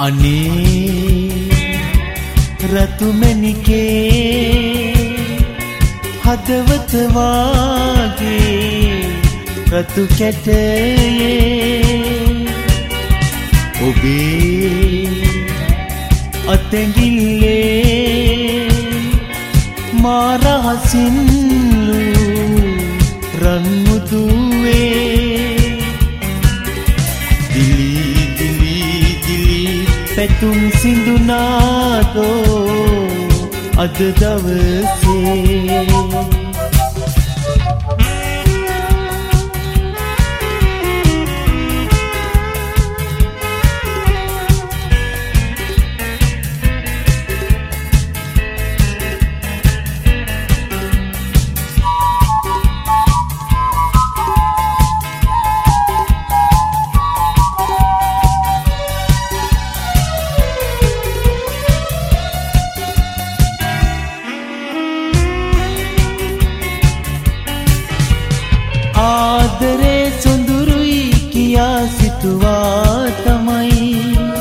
අනේ රතුමැණිකේ හදවත වාගේ රතු කැටයේ ඔබේ අතැඟිල්ලේ මා රහසින්ලු රන් මුදුවේ පැතුම් සිඳුනාදෝ අද දවසේ ආදරේ සොඳුරුයි කියා සිතුවා තමයි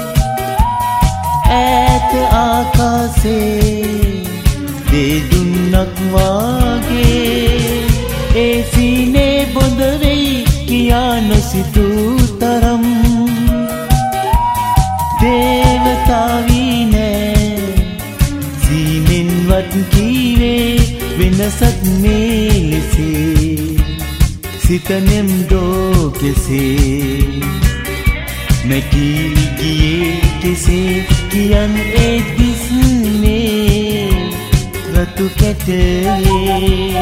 ඈත ආකාශේ දෙදුන්නක් වාගේ ඒ සීනේ බොඳ වෙයි කියා නොසිතූ තරම් දේවතාවී නෑ සීනෙන්වත් කීවේ වෙනසක් මේ ලෙසේ සිතනෙම් දෝ කෙසේ මැකී ගියේ කෙසේ කියන් ඒ දිස්නේ රතු කැටයේ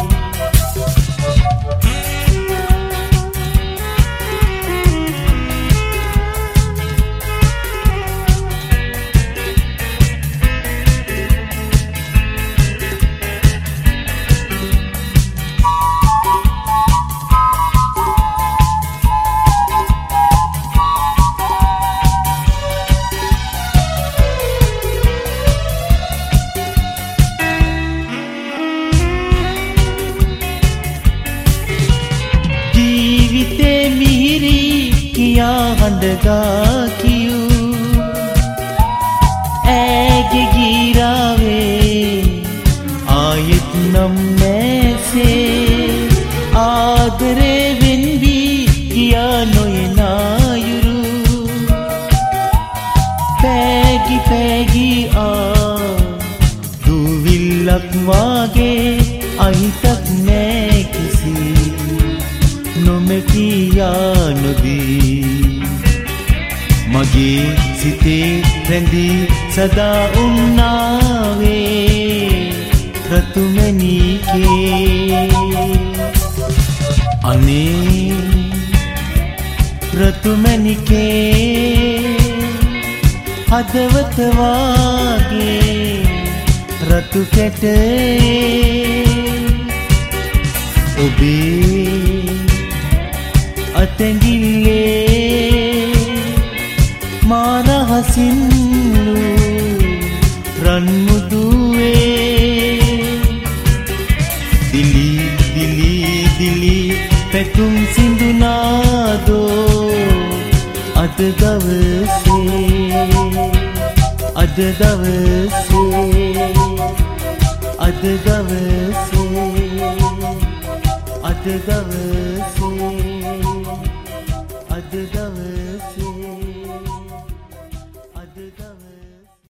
ජීවිතේ මිහිරි කියා හඬගා කියූ ඇගේ ගීරාවේ ආයෙත් නම් නැසේ ආදරේ වෙන්වි කියා නොයනායුරු පැගි පැගි දුවිල්ලක් වාගේ අහිතක් නෑ කිසි නොමැකියා නොදී මගේ සිතේ රැඳී සදා උන්නාවේ රතුමැණිකේ අනේ රතුමැණිකේ හදවත වාගේ රතු කැටයේ ඔබේ අතැඟිල්ලේ මා රහසින්ලු රන් මුදුවේ දිලි පැතුම් සිඳුනාදෝ අද දවසේ අද දවසේ අද දවසේ අද දවසේ අද දවසේ